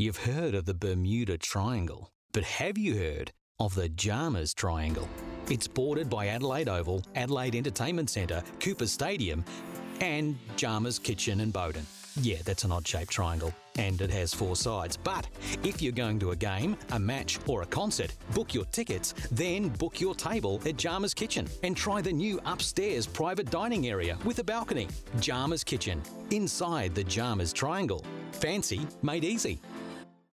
You've heard of the Bermuda Triangle, but have you heard of the Jarmers Triangle? It's bordered by Adelaide Oval, Adelaide Entertainment Centre, Cooper Stadium, and Jarmers Kitchen and Bowden. Yeah, that's an odd-shaped triangle, and it has 4 sides. But if you're going to a game, a match or a concert, book your tickets, then book your table at Jarmers Kitchen and try the new upstairs private dining area with a balcony. Jarmers Kitchen, inside the Jarmers Triangle. Fancy made easy.